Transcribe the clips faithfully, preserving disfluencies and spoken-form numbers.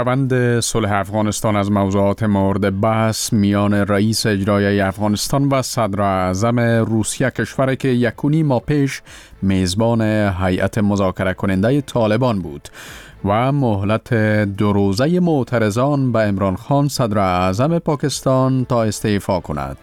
روند صلح افغانستان از موضوعات مورد بحث میان رئیس اجرایی افغانستان و صدر اعظم روسیه، کشوری که یکونی ماه پیش میزبان هیئت مذاکره کننده طالبان بود و مهلت دو روزه معترضان به عمران خان صدر اعظم پاکستان تا استعفا کند.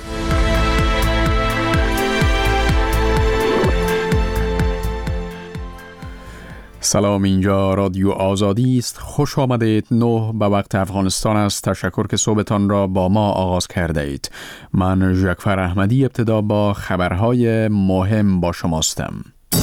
سلام، اینجا رادیو آزادی است. خوش آمدید. نه به وقت افغانستان است. تشکر که صبحتان را با ما آغاز کرده اید. من ژکفر احمدی ابتدا با خبرهای مهم با شماستم.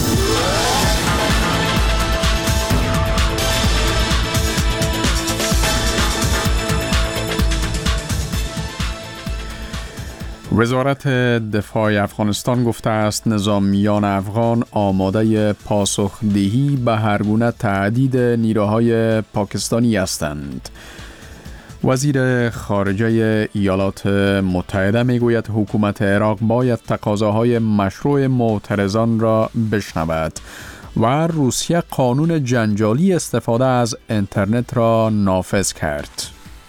وزارت دفاع افغانستان گفته است نظامیان افغان آماده پاسخدهی به هر گونه تهدید نیروهای پاکستانی هستند. وزیر خارجه ایالات متحده میگوید حکومت عراق باید تقاضاهای مشروع معترضان را بشنود و روسیه قانون جنجالی استفاده از اینترنت را نافذ کرد.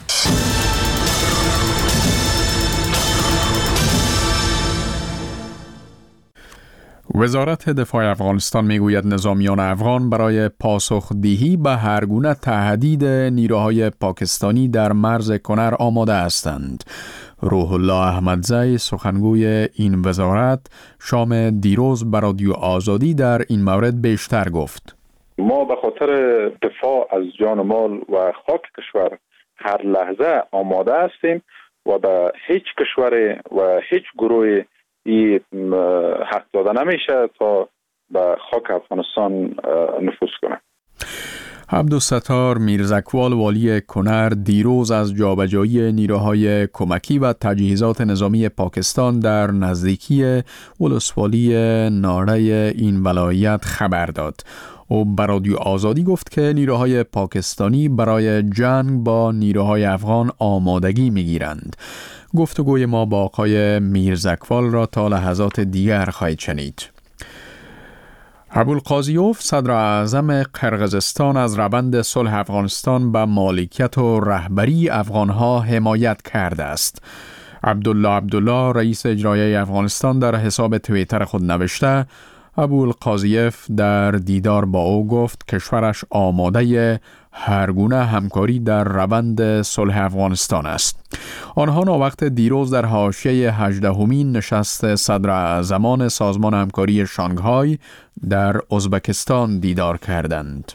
وزارت دفاع افغانستان میگوید نظامیان افغان برای پاسخدهی به هر گونه تهدید نیروهای پاکستانی در مرز کنر آماده هستند. روح الله احمدزی، سخنگوی این وزارت، شام دیروز به رادیو آزادی در این مورد بیشتر گفت. ما به خاطر دفاع از جان و مال و خاک کشور هر لحظه آماده هستیم و به هیچ کشور و هیچ گروه این حق داده نمیشه تا به خاک افغانستان نفوذ کنه. عبدالستار میرزکوال، والی کنر، دیروز از جابجایی نیروهای کمکی و تجهیزات نظامی پاکستان در نزدیکی ولسوالی ناره این ولایت خبر داد. او به رادیو آزادی گفت که نیروهای پاکستانی برای جنگ با نیروهای افغان آمادگی میگیرند. گفتگوی ما با آقای میرزکوال را تا لحظات دیگر خواهید شنید. ابوالقاضیوف، صدر اعظم قرقیزستان، از روند صلح افغانستان به مالکیت و رهبری افغانها حمایت کرده است. عبدالله عبدالله، رئیس اجرایی افغانستان، در حساب توییتر خود نوشته ابوالقاضیوف در دیدار با او گفت کشورش آماده هر گونه همکاری در روند صلح افغانستان است. آنها ناوقت دیروز در حاشیه هجدهمین نشست صدر اعظمان سازمان همکاری شانگهای در ازبکستان دیدار کردند.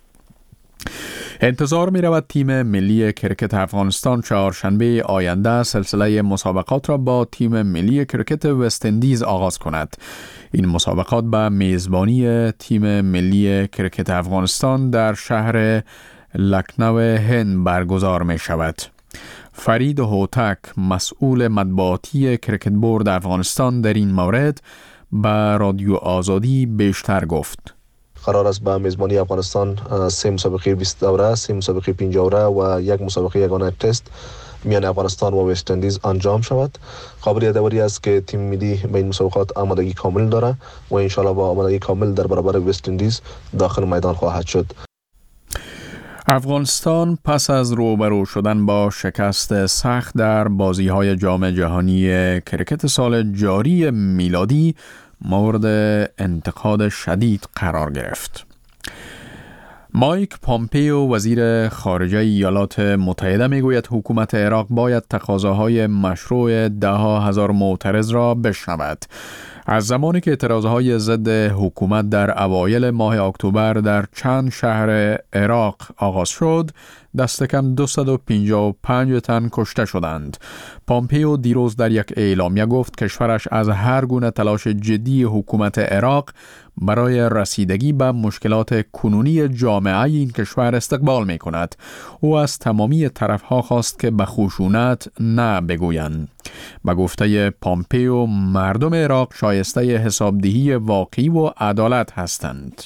انتظار می رود تیم ملی کرکت افغانستان چهارشنبه آینده سلسله مسابقات را با تیم ملی کرکت وست اندیز آغاز کند. این مسابقات به میزبانی تیم ملی کرکت افغانستان در شهر لکنو هند برگزار می شود. فرید هوتک، مسئول مطبوعاتی کرکت بورد افغانستان، در این مورد به رادیو آزادی بیشتر گفت. قرار است به میزبانی افغانستان سه مسابقه بیست دوره، سه مسابقه پنج دوره و یک مسابقه یگانه تست میان افغانستان و وست اندیز انجام شود. قابل یادآوری است که تیم ملی به این مسابقات آمادگی کامل داره و ان شاء الله با آمادگی کامل در برابر وست اندیز داخل میدان خواهد شد. افغانستان پس از روبرو شدن با شکست سخت در بازی‌های جام جهانی کرکت سال جاری میلادی مورد انتقاد شدید قرار گرفت. مایک پامپیو، وزیر خارجه ایالات متحده، میگوید حکومت عراق باید تقاضاهای مشروع ده ها هزار معترض را بشنود. از زمانی که اعتراضهای ضد حکومت در اوایل ماه اکتبر در چند شهر عراق آغاز شد، دست کم دویست و پنجاه و پنج تن کشته شدند. پامپیو دیروز در یک اعلامیه گفت کشورش از هر گونه تلاش جدی حکومت عراق برای رسیدگی به مشکلات کنونی جامعه این کشور استقبال می کند. او از تمامی طرفها خواست که به خشونت نه بگویند. به گفته پامپیو، مردم عراق شایسته حسابدهی واقعی و عدالت هستند.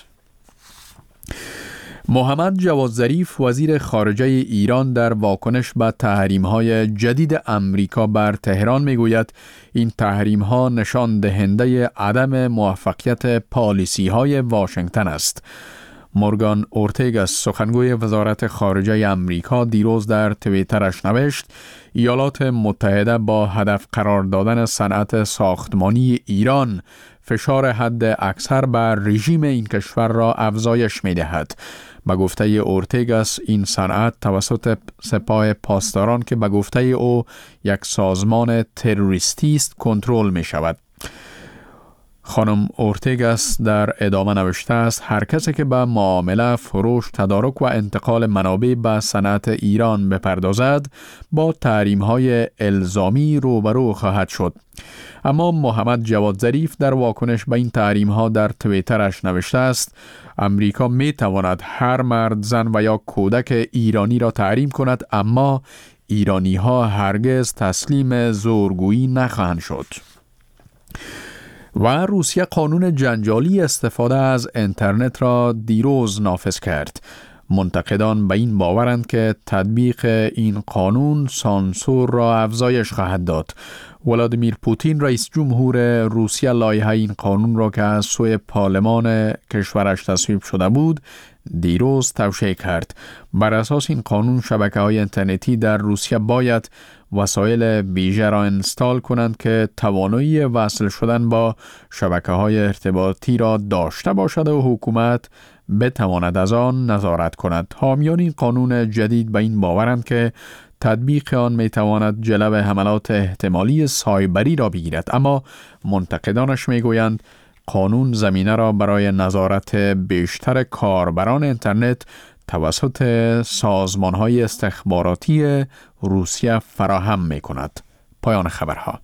محمد جواد ظریف، وزیر خارجه ایران، در واکنش به تحریم‌های جدید امریکا بر تهران میگوید این تحریم‌ها نشان دهنده عدم موفقیت پالیسی‌های واشنگتن است. مورگان اورتگاس سخنگوی وزارت خارجه امریکا دیروز در توییترش نوشت ایالات متحده با هدف قرار دادن صنعت ساختمانی ایران فشار حد اکثر بر رژیم این کشور را افزایش می دهد. به گفته اورتگاس این صنعت توسط سپاه پاسداران که به گفته او یک سازمان تروریستی است کنترل می شود. خانم اورتگاس در ادامه نوشته است هر کسی که به معامله، فروش، تدارک و انتقال منابع به صنعت ایران بپردازد با تحریم‌های الزامی روبرو خواهد شد. اما محمد جواد ظریف در واکنش به این تحریم‌ها در توییترش نوشته است امریکا می تواند هر مرد، زن و یا کودک ایرانی را تحریم کند اما ایرانی‌ها هرگز تسلیم زورگویی نخواهند شد. و روسیه قانون جنجالی استفاده از اینترنت را دیروز نافذ کرد. منتقدان به این باورند که تطبیق این قانون سانسور را افزایش خواهد داد. ولادیمیر پوتین رئیس جمهور روسیه لایحه این قانون را که از سوی پارلمان کشورش تصویب شده بود دیروز توشیح کرد. بر اساس این قانون شبکه‌های اینترنتی در روسیه باید وسایل ویژه را انستال کنند که توانایی وصل شدن با شبکه‌های ارتباطی را داشته باشد و حکومت بتواند از آن نظارت کند. حامیان این قانون جدید به این باورند که تطبیق آن میتواند جلو حملات احتمالی سایبری را بگیرد، اما منتقدانش میگویند قانون زمینه را برای نظارت بیشتر کاربران اینترنت توسط سازمان‌های استخباراتی روسیه فراهم می‌کند. پایان خبرها.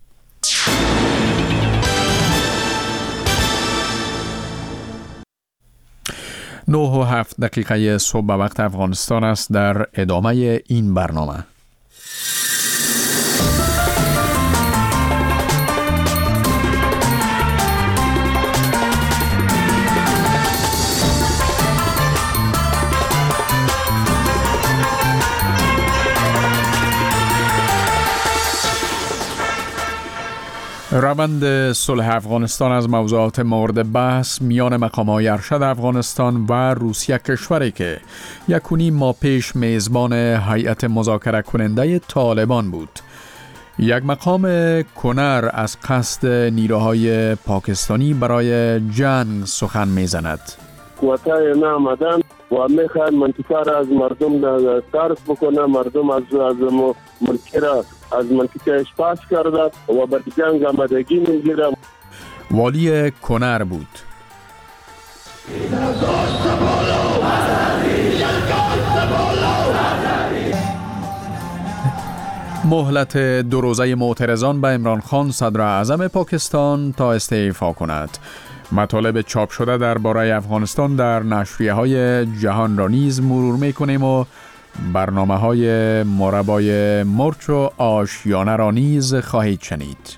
نه و هفت دقیقه صبح به وقت افغانستان است. در ادامه این برنامه روند صلح افغانستان از موضوعات مورد بحث میان مقام‌های ارشد افغانستان و روسیه، کشوری که یک و نیم ماه پیش میزبان هیئت مذاکره کننده طالبان بود. یک مقام کنر از قصد نیروهای پاکستانی برای جنگ سخن میزند. قوتای نامدن و میخواد منطقه را از مردم صرف بکنه، مردم از از ملکی را از منطقه پاس کرده و به جنگ آمادگی میگیره. والی کنر بود. مهلت دو روزه معترضان به عمران خان صدر اعظم پاکستان تا استعفا کند. مطالب چاپ شده درباره افغانستان در نشریه‌های جهان را نیز مرور می‌کنیم و برنامه‌های مربای مرچ و آشیانه را نیز خواهید شنید.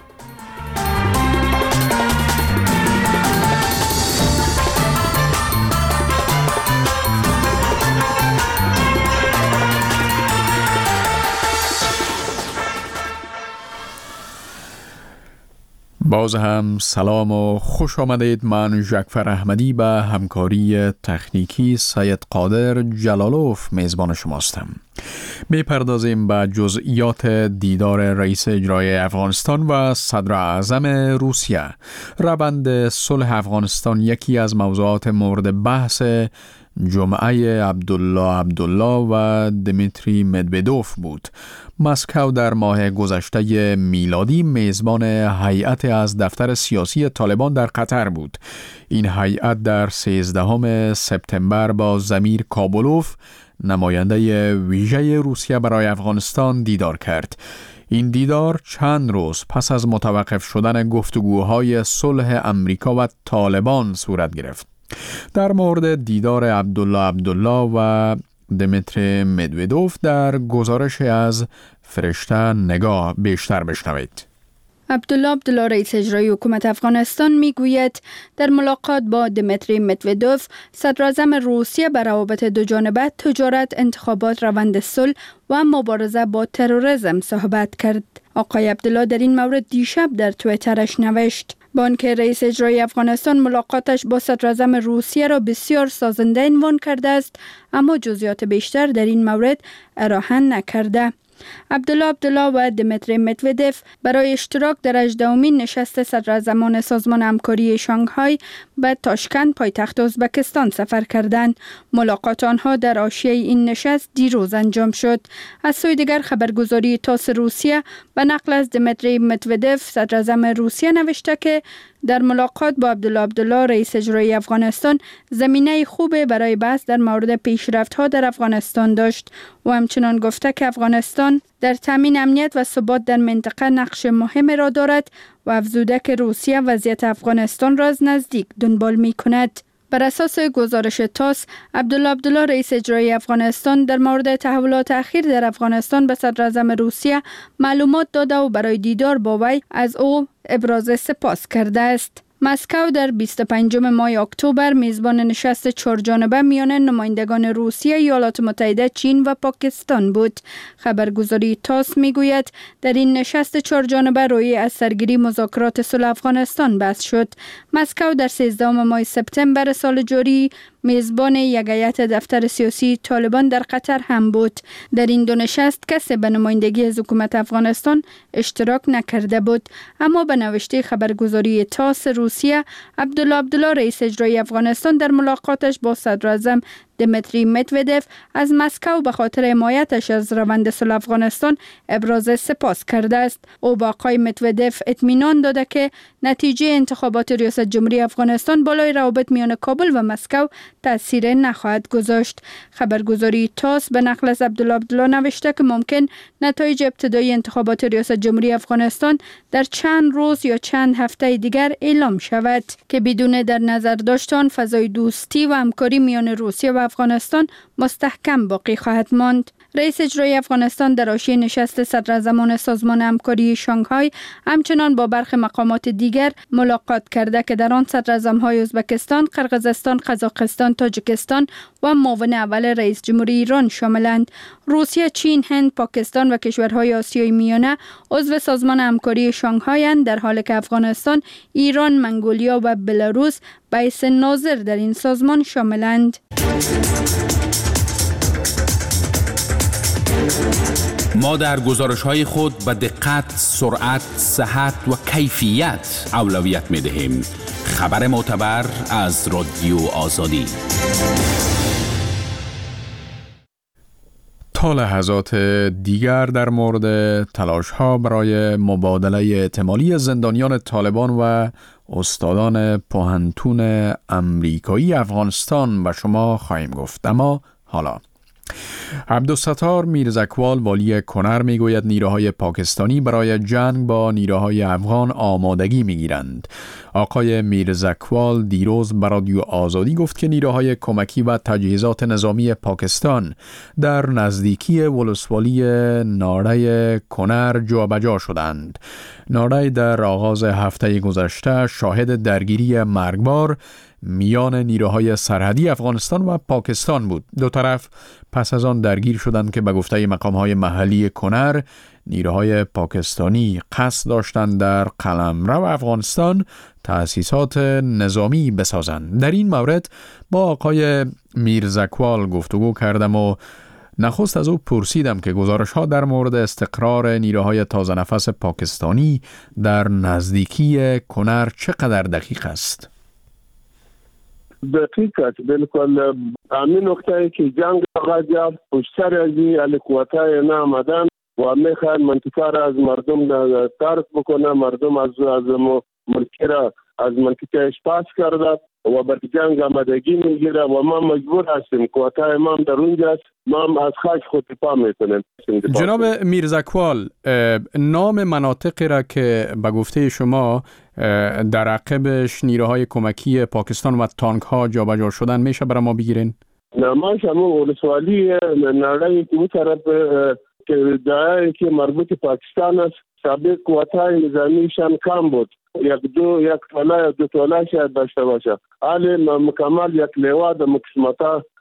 باز هم سلام و خوش آمدید. من جعفر احمدی به همکاری تکنیکی سید قادر جلالوف میزبان شماستم. میپردازیم به جزئیات دیدار رئیس اجرایی افغانستان و صدر اعظم روسیه. روند صلح افغانستان یکی از موضوعات مورد بحث جمعه عبدالله عبدالله و دمیتری مدودوف بود. مسکو در ماه گذشته میلادی میزبان هیئت از دفتر سیاسی طالبان در قطر بود. این هیئت در سیزدهم سپتامبر با زمیر کابولوف، نماینده ویژه روسیه برای افغانستان، دیدار کرد. این دیدار چند روز پس از متوقف شدن گفتگوهای صلح امریکا و طالبان صورت گرفت. در مورد دیدار عبدالله عبدالله و دمیتری مدودوف در گزارش از فرشته نگاه بیشتر بشنوید. عبدالله عبدالله رئیس اجرایی حکومت افغانستان میگوید در ملاقات با دمیتری مدودوف، صدر اعظم روسیه بر روابط دو جانبه، تجارت، انتخابات، روند صلح و مبارزه با تروریسم صحبت کرد. آقای عبدالله در این مورد دیشب در توییترش نوشت: بانک رئیس اجرایی افغانستان ملاقاتش با صدراعظم روسیه را بسیار سازنده عنوان کرده است، اما جزئیات بیشتر در این مورد ارائه نکرده. عبدالله عبدالله و دمیتری مدودف برای اشتراک در هجدهمین نشست صدراعظمان سازمان همکاری شانگهای به تاشکند پایتخت ازبکستان سفر کردند. ملاقات آنها در حاشیه این نشست دیروز انجام شد. از سوی دیگر خبرگزاری تاس روسیه به نقل از دمیتری مدودف صدراعظم روسیه نوشته که در ملاقات با عبدالله عبدالله رئیس اجرایی افغانستان زمینه خوب برای بحث در مورد پیشرفت‌ها در افغانستان داشت و همچنان گفته که افغانستان در تامین امنیت و ثبات در منطقه نقش مهم را دارد و افزوده که روسیه وضعیت افغانستان را از نزدیک دنبال می‌کند. بر اساس گزارش تاس، عبدالله عبدالله رئیس اجرایی افغانستان در مورد تحولات اخیر در افغانستان به صدراعظم روسیه معلومات داده و برای دیدار با وی از او ابراز سپاس کرده است. مسکو در بیست و پنجم ماه اکتبر میزبان نشست چهارجانبه میان نمایندگان روسیه، ایالات متحده، چین و پاکستان بود. خبرگزاری تاس میگوید در این نشست چهارجانبه روی از سرگیری مذاکرات صلح افغانستان بحث شد. مسکو در سیزدهم ماه سپتامبر سال جاری میزبان یک هیئت دفتر سیاسی طالبان در قطر هم بود. در این دو نشست کسی به نمایندگی از حکومت افغانستان اشتراک نکرده بود، اما به نوشته خبرگزاری تاس روسیه، عبدالله عبدالله رئیس اجرایی افغانستان در ملاقاتش با صدراعظم دمیتری مدودف از مسکو به خاطر حمایتش از روند صلح افغانستان ابراز سپاس کرده است. او با آقای مدودف اطمینان داده که نتیجه انتخابات ریاست جمهوری افغانستان بالای روابط میان کابل و مسکو تاثیر نخواهد گذاشت. خبرگزاری تاس به نقل از عبدالله عبدالله نوشته که ممکن نتایج ابتدایی انتخابات ریاست جمهوری افغانستان در چند روز یا چند هفته دیگر اعلام شود که بدون در نظر داشتن فضای دوستی و همکاری میان روسیه و افغانستان مستحکم باقی خواهد ماند. رئیس اجرایی افغانستان در حاشیه نشست صدراعظمان سازمان همکاری شانگهای همچنان با برخی مقامات دیگر ملاقات کرده که در آن صدراعظم‌های ازبکستان، قرقیزستان، قزاقستان، تاجیکستان و معاون اول رئیس جمهوری ایران شاملند. روسیه، چین، هند، پاکستان و کشورهای آسیای میانه عضو سازمان همکاری شانگهای در حالی که افغانستان، ایران، منگولیا و بلاروس به حیث ناظر در این سازمان شاملند. ما در گزارش‌های خود به دقت، سرعت، صحت و کیفیت اولویت می‌دهیم. خبر معتبر از رادیو آزادی. تا لحظات دیگر در مورد تلاش‌ها برای مبادله احتمالی زندانیان طالبان و استادان پوهنتون امریکایی افغانستان به شما خواهیم گفت. اما حالا عبدالستار میرزکوال والی کنر میگوید نیروهای پاکستانی برای جنگ با نیروهای افغان آمادگی میگیرند. آقای میرزکوال دیروز به رادیو آزادی گفت که نیروهای کمکی و تجهیزات نظامی پاکستان در نزدیکی ولسوالی ناره کنر جابجا شدند. ناره در آغاز هفته گذشته شاهد درگیری مرگبار میان نیروهای سرحدی افغانستان و پاکستان بود. دو طرف پس از آن درگیر شدند که به گفته مقام‌های محلی کنر نیروهای پاکستانی قصد داشتند در قلمرو افغانستان تأسیسات نظامی بسازند. در این مورد با آقای میرزکوال گفتگو کردم و نخست از او پرسیدم که گزارش‌ها در مورد استقرار نیروهای تازه نفس پاکستانی در نزدیکی کنر چقدر دقیق است؟ دقیق است، بالکل همین نقطه‌ای که جنگ آغاز یافت پشت سر از این قوت‌های نامدن و میخواد منطقه را از مردم ترک بکنه، مردم از از ملکی را از منطقه پاس کرده و بر جنگ آمادگی میگیره و ما مجبور هستیم قوت‌های ما در اونجاست، ما از خاک خود دفاع میکنیم. جناب میرزکوال، نام مناطقی را که به گفته شما در عقبش نیروهای کمکی پاکستان و تانک ها جابجا شدن میشه برای ما بگیرین؟ نه، ما شما ولسوالی نړۍ که طرف که دایی که مربوط پاکستان است، سابق قوت‌های نظامیشان کم بود، یک دو یک توله یا دو توله شاید داشته باشه. حال مکمل یک لیوا د مقسمتا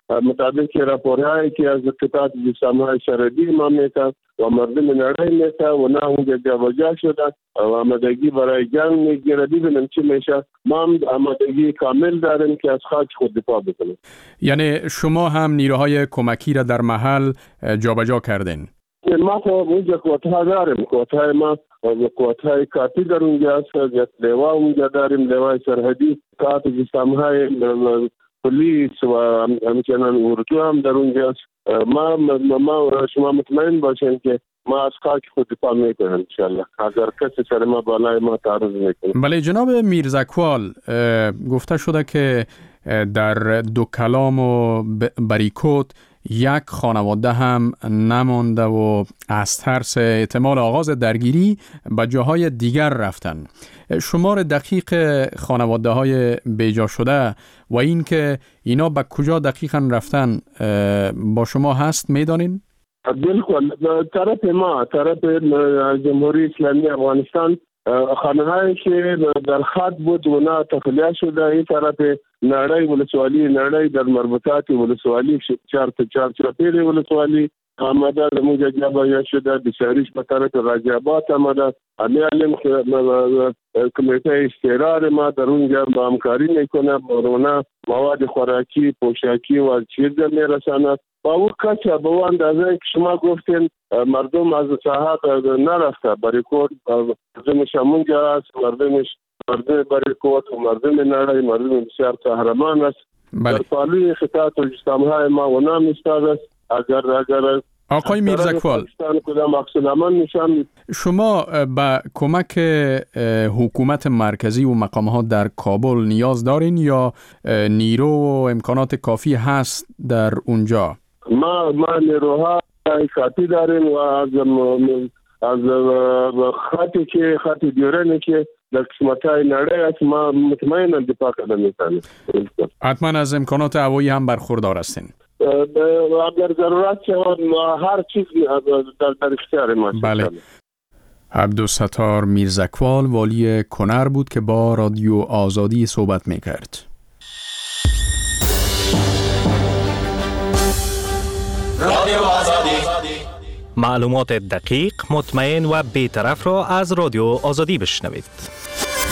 مطابق راپورهایی که از قطعات جسام‌های سرحدی ما میتن و مردم نړۍ میتن و نه اونجا جابجا شده و آمادگی برای جنگ میگیره. ببینیم چی میشه. ما هم آمادگی کامل داریم که از خاک خود دفاع بکنیم. یعنی شما هم نیروهای کمکی را در محل جابجا کردین؟ ما خب اونجا قوت‌ها داریم. قوت‌های ما قوت‌های کافی در اونجا هست. یک لوا اونجا داریم، لوای سرحدی، قطعات جسام‌های پلیس و همچنان اردو هم در اونجا است. ما ما شما مطمئن باشین که ما از خاک خود دفاع میکنیم ان شاء الله. اگر کسی سر ما بالای ما تعرض میکنه. بله جناب میرزاکوال، گفته شده که در دو کلام و بریکوت یک خانواده هم نمانده و از ترس احتمال آغاز درگیری به جاهای دیگر رفتن. شمار دقیق خانواده های بیجا شده و این که اینا به کجا دقیقا رفتن با شما هست میدانین؟ بالکل. طرف ما، طرف جمهوری اسلامی افغانستان، خانه‌هایی که در خط بود و نه تخلیه شده، این طرف نړۍ ولسوالی، نړۍ در مربوطات ولسوالی چهار تا چهار چاپیر ولسوالی آمده موجه جابجا شده. بسیاریش به طرف غازی‌آباد آمده. امیالیم که کمیته استقرار ما در اونجا با همکاری میکنه، برونا مواد خوراکی، پوشاکی و چیز میرساند. با اون کچه به اون اندازه که شما گفتین مردم از ساحات نرفته. بریکوت مردمش همونجا است، مردمش مردم بریکوت و مردم نړۍ، مردم بسیار قهرمان است. بله. در پالوی خطات و جسام‌های ما و نام ایستاد است. اگر اگر آقای میرزاکوال، شما به کمک حکومت مرکزی و مقامات در کابل نیاز دارین یا نیرو و امکانات کافی هست در اونجا؟ ما ما نیروها کافی داریم و از از خطی که خط دیورنی که در قسمت‌های نړۍ است ما مطمئنا دفاع کردن می‌تونیم. حتما از امکانات هوایی هم برخوردار هستین؟ اگر ضرورت شود هر چیز در, در اختیار ما. بله. عبدالستار میرزاکوال والی کنر بود که با رادیو آزادی صحبت میکرد. رادیو آزادی، معلومات دقیق، مطمئن و بی‌طرف را از رادیو آزادی بشنوید.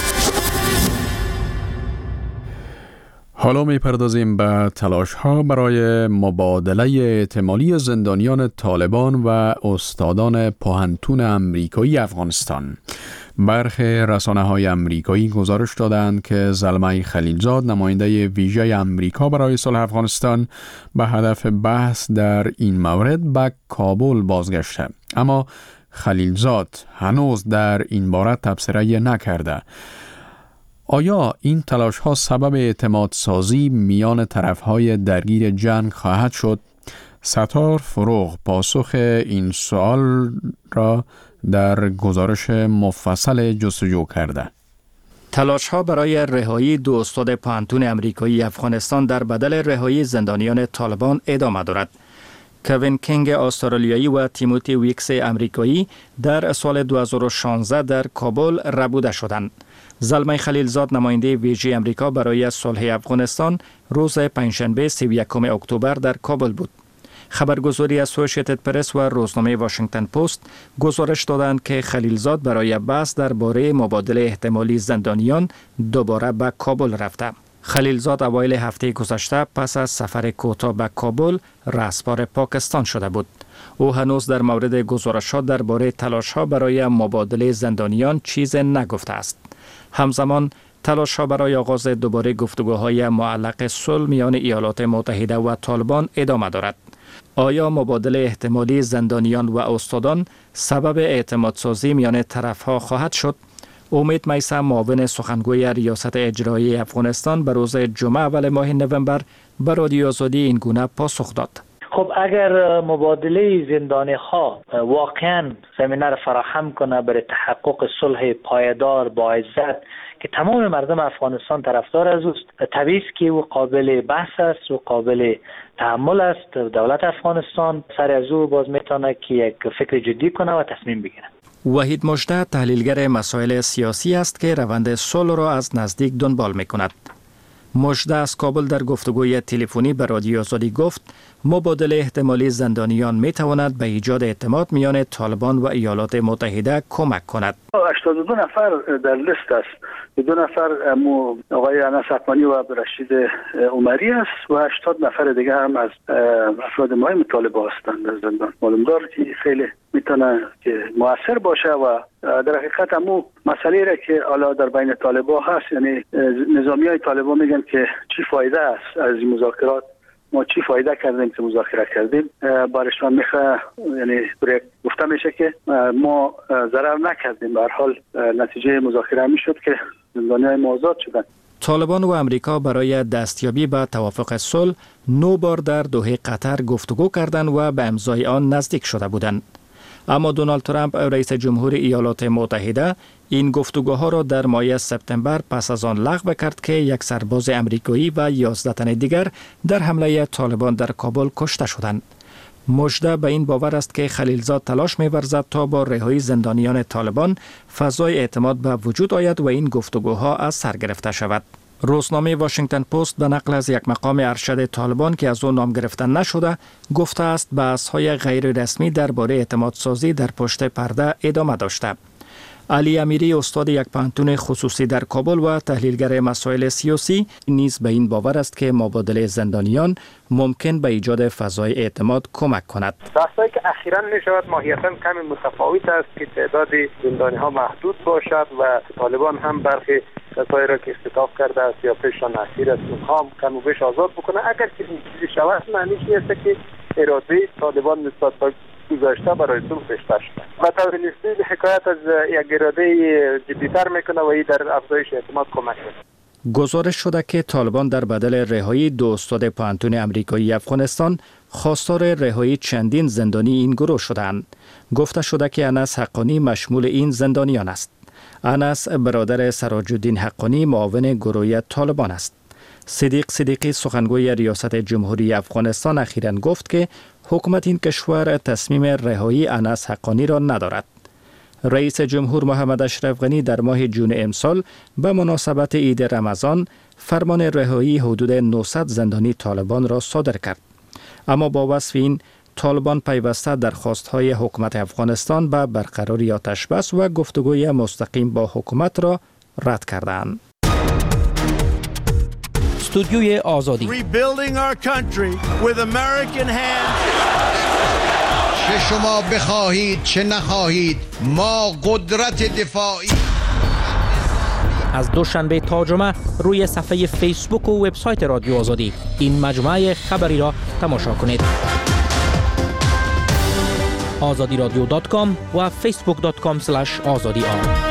حالا می‌پردازیم به تلاش‌ها برای مبادله احتمالی زندانیان طالبان و استادان پوهنتون آمریکایی افغانستان. برخی رسانه‌های آمریکایی گزارش دادند که زلمه خلیلزاد، نماینده ویژه آمریکا برای صلح افغانستان، به هدف بحث در این مورد به کابل بازگشته. اما خلیلزاد هنوز در این باره تبصره نکرده. آیا این تلاش ها سبب اعتماد سازی میان طرف های درگیر جنگ خواهد شد؟ ستار فروغ پاسخ این سوال را در گزارش مفصل جستجو کرده. تلاش ها برای رهایی دو استاد پوهنتون آمریکایی افغانستان در بدل رهایی زندانیان طالبان ادامه دارد. کوین کینگ استرالیایی و تیموتی ویکس آمریکایی در سال دو هزار و شانزده در کابل ربوده شدند. زلمه خلیلزاد، نماینده ویژه آمریکا برای صلح افغانستان، روز پنجشنبه سی و یکم اکتبر در کابل بود. خبرگزاری اسوسییتد پرس و روزنامه واشنگتن پست گزارش دادند که خلیلزاد برای بحث درباره مبادله احتمالی زندانیان دوباره به کابل رفته. خلیلزاد اوایل هفته گذشته پس از سفر کوتاه به کابل رهسپار پاکستان شده بود. او هنوز در مورد گزارشات درباره تلاش‌ها برای مبادله زندانیان چیز نگفته است. همزمان تلاش‌ها برای آغاز دوباره گفتگوهای معلق صلح میان ایالات متحده و طالبان ادامه دارد. آیا مبادله احتمالی زندانیان و استادان سبب اعتمادسازی میان طرف‌ها خواهد شد؟ امید میثم، معاون سخنگوی ریاست اجرایی افغانستان، به روز جمعه اول ماه نوامبر به رادیو آزادی این گونه پاسخ داد. خب اگر مبادله زندانی ها واقعا زمینه را فراهم کنه برای تحقق صلح پایدار با عزت که تمام مردم افغانستان طرفدار از اوست، طبیعی است که او قابل بحث است و قابل تحمل است. دولت افغانستان سر از او باز میتونه که یک فکر جدی کنه و تصمیم بگیره. وحید مجده تحلیلگر مسائل سیاسی است که روند صلح را از نزدیک دنبال میکند. مژده از کابل در گفتگوی تلفنی به رادیو آزادی گفت مبادله احتمالی زندانیان می تواند به ایجاد اعتماد میان طالبان و ایالات متحده کمک کند. هشتاد و دو نفر در لیست است. دو نفر آقای انس حقانی و عبدالرشید عمری است و هشتاد نفر دیگه هم از افراد مهم طالبان هستند در زندان. معلوم دار که خیلی میتونه که موثر باشه و در حقیقت همون مسئله را که حالا در بین طالبان هست، یعنی نظامی های طالبان میگن که چی فایده است از این مذاکرات، ما چی فایده کردیم که مذاکره کردیم. بارشان میخواه یعنی گفته میشه که ما ضرر نکردیم، به هر حال نتیجه مذاکره میشد که زندانیان ما آزاد شدن. طالبان و امریکا برای دستیابی به توافق صلح نو بار در دوحه قطر گفتگو کردند و به امضای آن نزدیک شده بودند. اما دونالد ترامپ رئیس جمهور ایالات متحده این گفتگوها را در ماه سپتامبر پس از آن لغو کرد که یک سرباز امریکایی و یازده تن دیگر در حمله طالبان در کابل کشته شدند. مژده به این باور است که خلیلزاد تلاش می‌ورزد تا با رهایی زندانیان طالبان فضای اعتماد به وجود آید و این گفتگوها از سر گرفته شود. روزنامه واشنگتن پست به نقل از یک مقام ارشد طالبان که از او نام گرفته نشده گفته است بحث‌های غیر رسمی درباره اعتماد سازی در پشت پرده ادامه داشته. علی امیری استاد یک پانتون خصوصی در کابل و تحلیلگر مسائل سیاسی نیز به این باور است که مبادله زندانیان ممکن به ایجاد فضای اعتماد کمک کند. بحثایی که اخیراً می شود ماهیتاً کمی متفاوت است که تعداد زندانی ها محدود باشد و طالبان هم برخی کسایی را که استعفا کرده است یا پیشان اسیر است اونها هم کم و بیش آزاد بکنه. اگر که این چیزی شود معنیش نیست که اراده طالبان نسبت به گذاشته برای صلح پیش‌رفت شده. و طور نسبی حکایت از یک اراده جدی‌تر میکنه و این در افزایش اعتماد کمک میکنه. گزارش شده که طالبان در بدل رهایی دو استاد پانتون امریکایی افغانستان خواستار رهایی چندین زندانی این گروه شدند. گفته شده که انس حقانی مشمول این زندانیان است. انس برادر سراج الدین حقانی معاون گروه طالبان است. صدیق صدیقی سخنگوی ریاست جمهوری افغانستان اخیراً گفت که حکومت این کشور تصمیم رهایی انس حقانی را ندارد. رئیس جمهور محمد اشرف غنی در ماه جون امسال به مناسبت عید رمضان فرمان رهایی حدود نهصد زندانی طالبان را صادر کرد. اما با وصف این طالبان پیوسته درخواست‌های حکومت افغانستان به برقراری آتش‌بس و گفتگوی مستقیم با حکومت را رد کردند. استودیوی آزادی چه شما بخواهید چه نخواهید ما قدرت دفاعی. از دوشنبه تا جمعه روی صفحه فیسبوک و وبسایت رادیو آزادی این مجموعه خبری را تماشا کنید. آزادی رادیو دات کام و فیسبوک دات کام اسلش آزادی آر.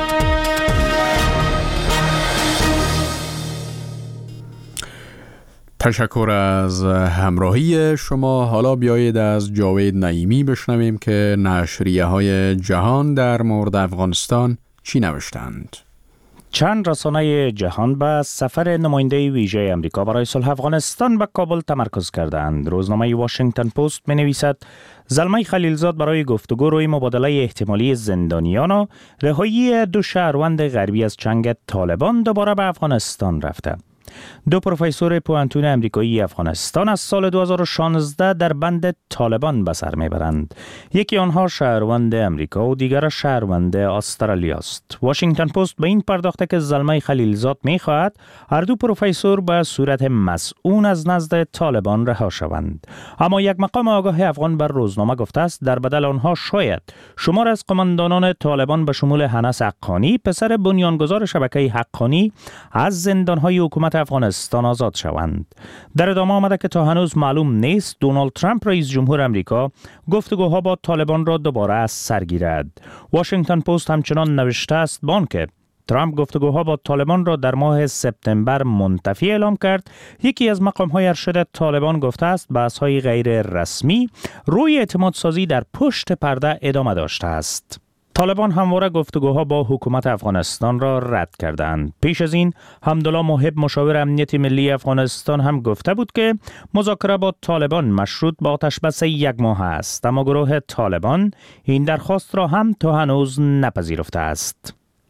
تشکر از همراهی شما. حالا بیایید از جاوید نعیمی بشنویم که نشریه های جهان در مورد افغانستان چی نوشتند. چند رسانه جهان به سفر نماینده ویژه امریکا برای صلح افغانستان به کابل تمرکز کردند. روزنامه واشنگتن پست می نویسد زلمه خلیلزاد برای گفتگو روی مبادله احتمالی زندانیان و رهایی دو شهروند غربی از چنگ طالبان دوباره به افغانستان رفته. دو پروفسور پوانتون امریکایی افغانستان از سال دو هزار و شانزده در بند طالبان به سر میبرند. یکی آنها شهروند امریکا و دیگر شهروند استرالیا است. واشنگتن پست به این پرداخته که زلمه خلیلزاد میخواهد هر دو پروفسور به صورت مسئول از نزد طالبان رها شوند. اما یک مقام آگاه افغان بر روزنامه گفته است در بدل آنها شاید شمار از قماندانان طالبان به شمول انس حقانی پسر بنیانگذار شبکه حقانی از زندانهای حکومت افغانستان آزاد شوند. در ادامه آمده که تا هنوز معلوم نیست دونالد ترامپ رئیس جمهور امریکا گفتگوها با طالبان را دوباره از سر گیرد. واشنگتن پست همچنان نوشته است بانکه ترامپ گفتگوها با طالبان را در ماه سپتامبر منتفی اعلام کرد. یکی از مقام‌های ارشد طالبان گفته است بحث‌های غیر رسمی روی اعتماد سازی در پشت پرده ادامه داشته است. طالبان همواره گفتگوها با حکومت افغانستان را رد کردند. پیش از این حمدالله محب مشاور امنیت ملی افغانستان هم گفته بود که مذاکره با طالبان مشروط با آتش‌بس یک ماه است، اما گروه طالبان این درخواست را هم تا هنوز نپذیرفته است.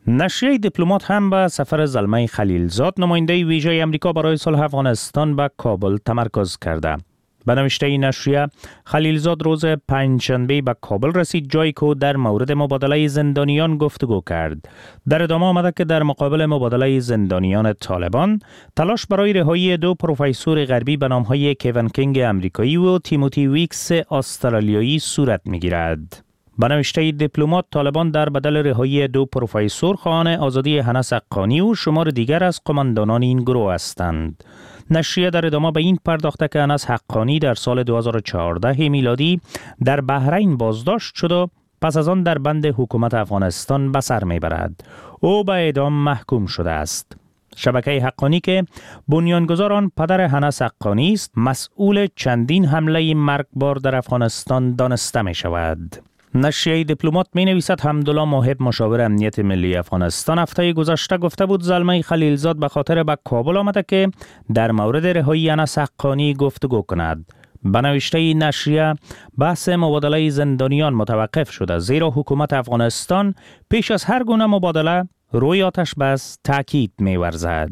نشریه دیپلمات هم به سفر زلمه خلیلزاد نماینده ویژه امریکا برای صلح افغانستان به کابل تمرکز کرده. به نوشته نشریه، خلیلزاد روز پنجشنبه به کابل رسید، جایی که در مورد مبادله زندانیان گفتگو کرد. در ادامه آمده که در مقابل مبادله زندانیان طالبان، تلاش برای رهایی دو پروفسور غربی به نامهای کوین کینگ امریکایی و تیموتی ویکس استرالیایی صورت می‌گیرد. به نوشته دیپلمات، طالبان در بدل رهایی دو پروفسور خواهان آزادی هنس حقانی و شمار دیگر از قماندانان این گروه هستند. نشریه در ادامه به این پرداخته که هنس حقانی در سال دو هزار و چهارده میلادی در بحرین بازداشت شد و پس از آن در بند حکومت افغانستان به سر میبرد. او به اعدام محکوم شده است. شبکه حقانی که بنیانگذار آن پدر هنس حقانی است، مسئول چندین حمله مرگبار در افغانستان دانسته می شود. نشریه دیپلمات می نویسد حمدالله موهب، مشاور امنیت ملی افغانستان، هفته گذشته گفته بود زلمه خلیلزاد به خاطر به کابل آمده که در مورد رهایی هنس حقانی گفتگو کند. به نوشته نشریه، بحث مبادله زندانیان متوقف شده، زیرا حکومت افغانستان پیش از هر گونه مبادله روی آتش بس تاکید می ورزد.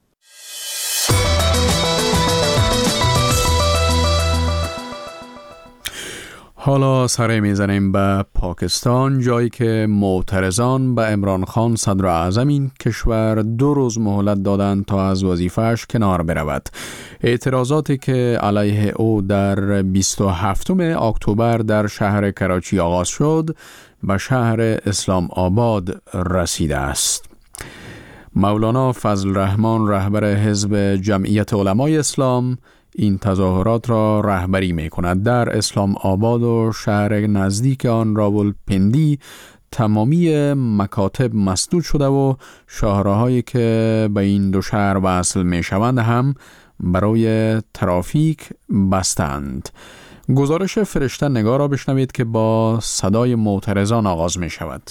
حالا سر میزنیم به پاکستان، جایی که معترضان به عمران خان صدر اعظم این کشور دو روز مهلت دادند تا از وظیفه‌اش کنار برود. اعتراضاتی که علیه او در بیست و هفتم اکتبر در شهر کراچی آغاز شد به شهر اسلام آباد رسیده است. مولانا فضل الرحمن، رهبر حزب جمعیت علمای اسلام، این تظاهرات را رهبری می کند. در اسلام آباد و شهر نزدیک آن راولپندی تمامی مکاتب مسدود شده و شاهراهایی که به این دو شهر وصل می شوند هم برای ترافیک بستند. گزارش فرشته نگار را بشنوید که با صدای معترضان آغاز می شود.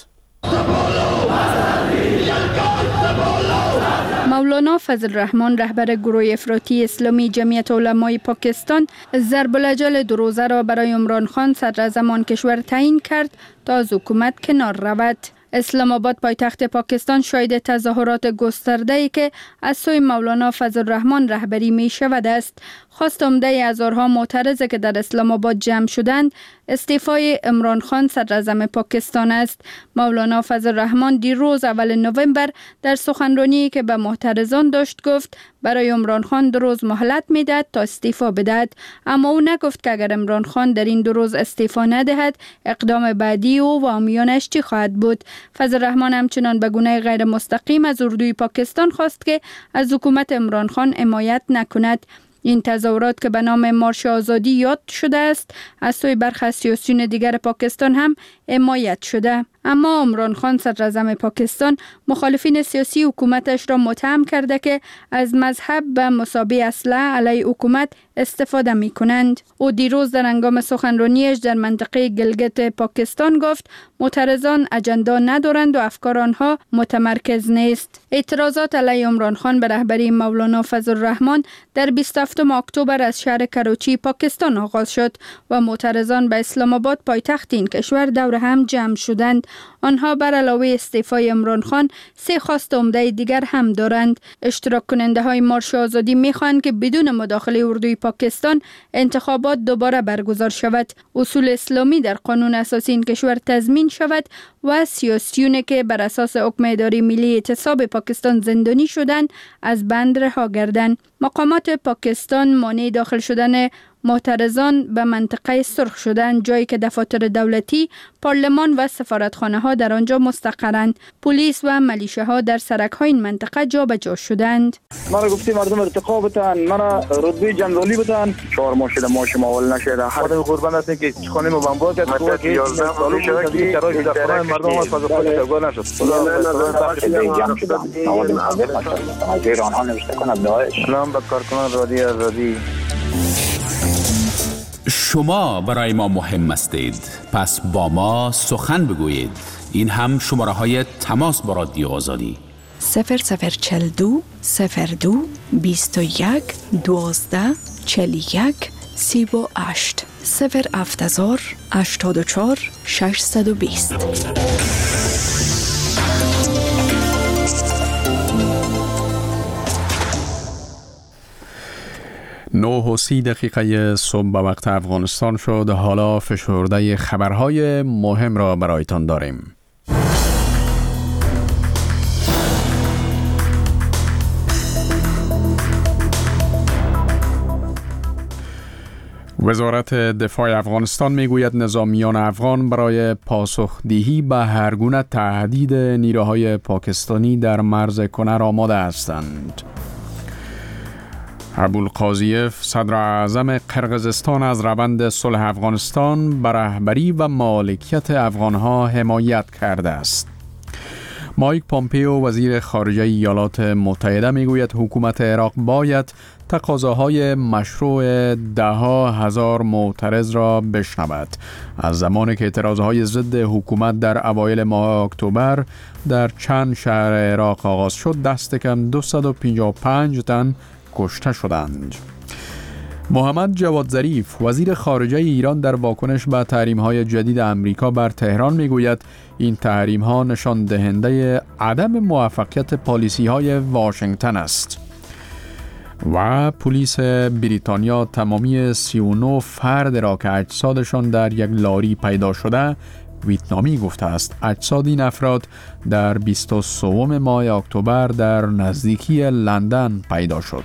مولانا فضل الرحمن، رهبر گروه افراطی اسلامی جمعیت علمای پاکستان، ضرب الاجل دو روزه را برای عمران خان صدر اعظم آن کشور تعیین کرد تا از حکومت کنار رود. اسلام آباد پایتخت پاکستان شاهد تظاهرات گسترده‌ای که از سوی مولانا فضل الرحمن رهبری می شود است. خواست عمده هزارها معترض که در اسلام آباد جمع شدند استعفای عمران خان صدر اعظم پاکستان است. مولانا فضل الرحمن دیروز اول نوامبر در سخنرانی که به معترضان داشت گفت برای عمران خان دو روز مهلت میدهد تا استعفا بدهد، اما او نگفت که اگر عمران خان در این دو روز استعفا ندهد اقدام بعدی او و حامیانش چی خواهد بود. فضل الرحمن همچنان به گونه غیر مستقیم از اردوی پاکستان خواست که از حکومت عمران خان حمایت نکند. این تظاهرات که به نام مارش آزادی یاد شده است از سوی برخی از سیاسیون دیگر پاکستان هم حمایت شده، اما عمران خان صدر اعظم پاکستان مخالفین سیاسی حکومتش را متهم کرده که از مذهب و مسابقه اسلحه علیه حکومت استفاده می کنند. او دیروز در هنگام سخنرانیش در منطقه گلگت پاکستان گفت معترضان اجندا ندارند و افکار آنها متمرکز نیست. اعتراضات علیه عمران خان به رهبری مولانا فضل الرحمن در بیست و هفتم اکتبر از شهر کراچی پاکستان آغاز شد و معترضان به اسلام آباد پایتخت این کشور دور هم جمع شدند. آنها بر علاوه استعفای عمران خان سه خواست عمده دیگر هم دارند. اشتراک کننده های مارش آزادی میخواهند که بدون مداخله اردوی پاکستان انتخابات دوباره برگزار شود، اصول اسلامی در قانون اساسی این کشور تضمین شود و سیاسیونی که بر اساس حکم اداره ملی اعتصاب پاکستان زندانی شدند از بند رها گردند. مقامات پاکستان مانع داخل شدن معترضان به منطقه سرخ شدند، جایی که دفاتر دولتی، پارلمان و سفارتخانه ها در آنجا مستقرند. پلیس و ملیشه ها در سرک های این منطقه جابجا شدند. مرا گفتی مردم ارتقا بتن، مرا رتبه جنرالی بتن، چهار ماه شده ماش ماول نشده. هر دم قربان هستیم که خانه ما بمبار کرد تو که سالو شده که کرای در خانه مردم از فضا خود شگاه نشد. خدا آنها نوشته کند داعش. سلام به کارکنان رادیو آزادی. شما برای ما مهم هستید، پس با ما سخن بگویید. این هم شماره های تماس با رادیو آزادی: صفر صفر چل دو صفر دو بیست و یک دوازده چل یک سی و هشت صفر هفتازار هشتاد و چهار ششصد و بیست. نه و سی دقیقه صبح به وقت افغانستان شد. حالا فشرده خبرهای مهم را برایتان داریم. وزارت دفاع افغانستان میگوید نظامیان افغان برای پاسخدهی به هر گونه تهدید نیروهای پاکستانی در مرز کنر آماده هستند. ابوالقاضیف صدر اعظم قرقیزستان از روند صلح افغانستان بر رهبری و مالکیت افغانها حمایت کرده است. مایک پامپیو وزیر خارجه ایالات متحده میگوید حکومت عراق باید تقاضاهای مشروع ده ها هزار معترض را بشنود. از زمانی که اعتراضهای ضد حکومت در اوایل ماه اکتبر در چند شهر عراق آغاز شد، دست کم دویست و پنجاه و پنج تن کشته شدند. محمد جواد ظریف وزیر خارجه ایران در واکنش به تحریم‌های جدید آمریکا بر تهران میگوید این تحریم‌ها نشان دهنده عدم موفقیت پالیسی‌های واشنگتن است. و پلیس بریتانیا تمامی سی و نه فرد را که اجسادشان در یک لاری پیدا شده ویتنامی گفته است. اجساد این افراد در بیست و سوم ماه اکتبر در نزدیکی لندن پیدا شد.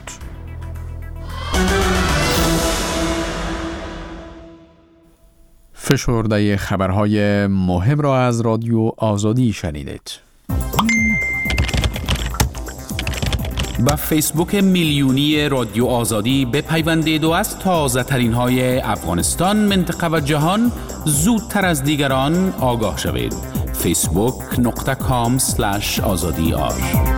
فشرده خبرهای مهم را از رادیو آزادی شنیدید. با فیسبوک میلیونی رادیو آزادی بپیوندید و از تازه ترین های افغانستان، منطقه و جهان زودتر از دیگران آگاه شوید. فیسبوک نقطه کام سلش آزادی آر.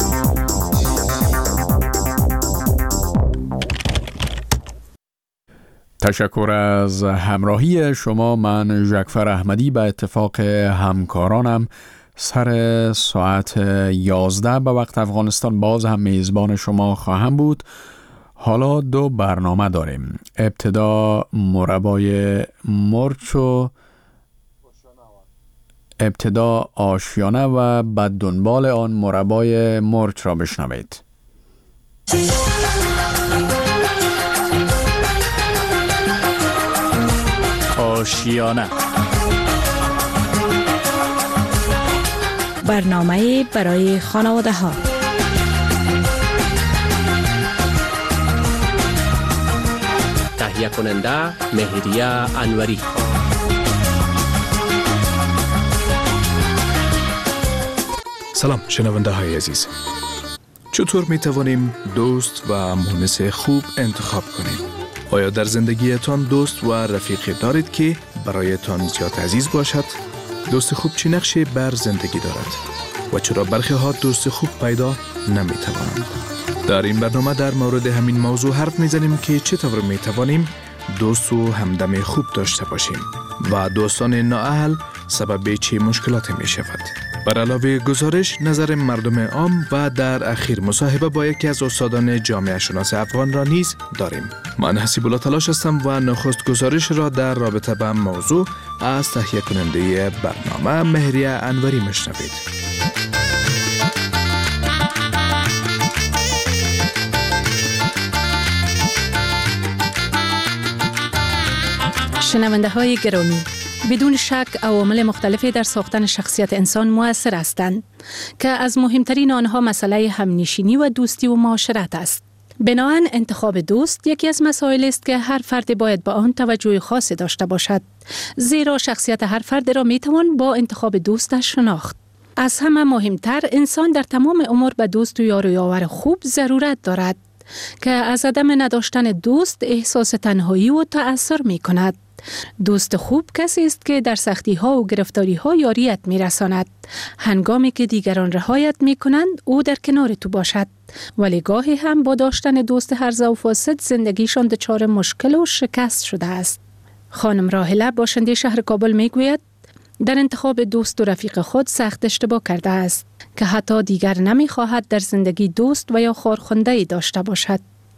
تشکر از همراهی شما. من ژکفر احمدی به اتفاق همکارانم سر ساعت یازده به وقت افغانستان باز هم میزبان شما خواهم بود. حالا دو برنامه داریم. ابتدا مربای مرچ و ابتدا آشیانه و بعد دنبال آن مربای مرچ را بشنوید. آشیانه، برنامه برای خانواده ها. تهیه کننده مهریه انوری. سلام شنونده های عزیز. چطور می توانیم دوست و مونس خوب انتخاب کنیم؟ آیا در زندگیتان دوست و رفیقی دارید که برایتان زیاد عزیز باشد؟ دوست خوب چه نقشی بر زندگی دارد و چرا برخی ها دوست خوب پیدا نمی توانند؟ در این برنامه در مورد همین موضوع حرف می زنیم که چطور می توانیم دوست و همدم خوب داشته باشیم و دوستان نااهل سبب چه مشکلاتی می شود. بر علاوه گزارش نظر مردم عام و در اخیر مصاحبه با یکی از استادان جامعه شناس افغان را نیز داریم. من حسیب الله تلاش هستم و نخست گزارش را در رابطه با موضوع از تهیه کننده برنامه مهریه انوری مشنوید. شنونده های گرامی، بدون شک عوامل مختلفی در ساختن شخصیت انسان مؤثر هستند که از مهمترین آنها مسئله همنشینی و دوستی و معاشرت است. بنابراین انتخاب دوست یکی از مسائل است که هر فرد باید با آن توجه خاصی داشته باشد، زیرا شخصیت هر فرد را میتوان با انتخاب دوستش شناخت. از همه مهمتر انسان در تمام عمر به دوست و یار و یاور خوب ضرورت دارد که از عدم نداشتن دوست احساس تنهایی و تأثر می کند. دوست خوب کسی است که در سختی ها و گرفتاری ها یاریت می رساند. هنگامی که دیگران رهایت می کنند او در کنار تو باشد، ولی گاهی هم با داشتن دوست هرزه و فاسد زندگیشان دچار مشکل و شکست شده است. خانم راهله باشنده شهر کابل می گوید در انتخاب دوست و رفیق خود سخت اشتباه کرده است که حتی دیگر نمی خواهد در زندگی دوست و یا خارخونده‌ای داشته باشد.